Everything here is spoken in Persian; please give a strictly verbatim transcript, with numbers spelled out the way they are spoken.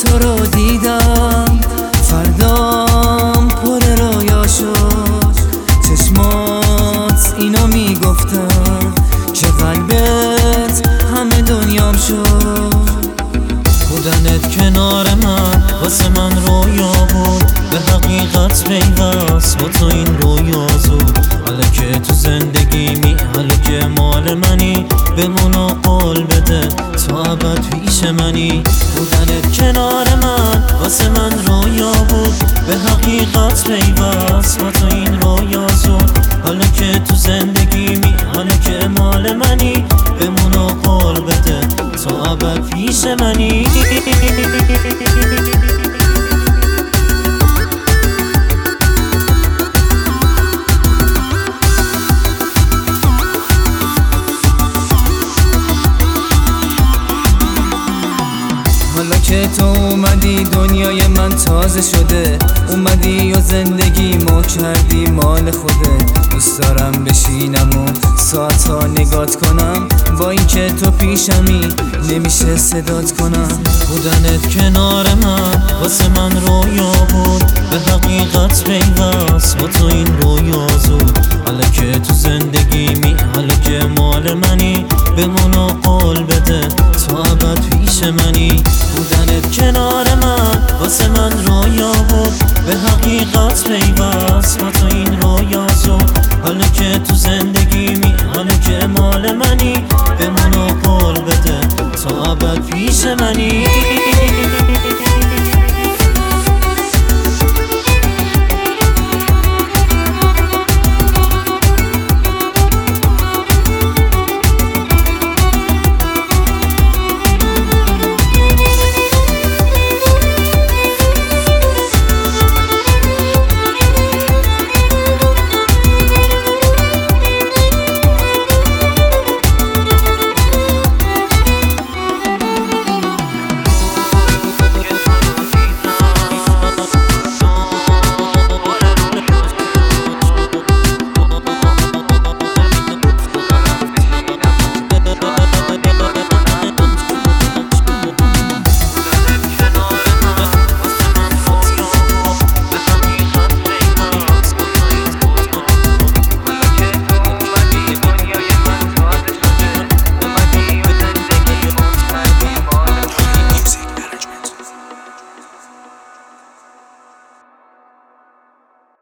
تو رو دیدم فردام پر رویا شد، چشمات اینو میگفتن که قلبت همه دنیام شد. بودنت کنار من واسه من رویا بود، به حقیقت پیوست با تو این رویا زود. حالا که تو زندگیمی، حالا که مال منی، بمون و قول بده تو ابد پیش منی. بودنت کنار من واسه من رویا بود، به حقیقت پیوست با تو این رویا زود. حالا که تو زندگیمی، حالا که مال منی، بمون و قول بده تو ابد پیش منی. حالا که تو اومدی دنیای من تازه شده، اومدی و زندگی مو کردی مال خوده. دوست دارم بشینم و ساعتا نگات کنم، با این که تو پیشمی نمیشه صدات کنم. بودنت کنار من واسه من رویا بود، به حقیقت پیوست با تو این رویا زود. حالا که تو زندگیمی، حالا که مال منی، بمون و قول بده تو ابد پیش منی. بودنت کنار من واسه من رویا بود، به حقیقت پیوست با تو این رویا زود. حالا که تو زندگیمی، حالا که مال منی، بمون و قول بده تو ابد پیش منی.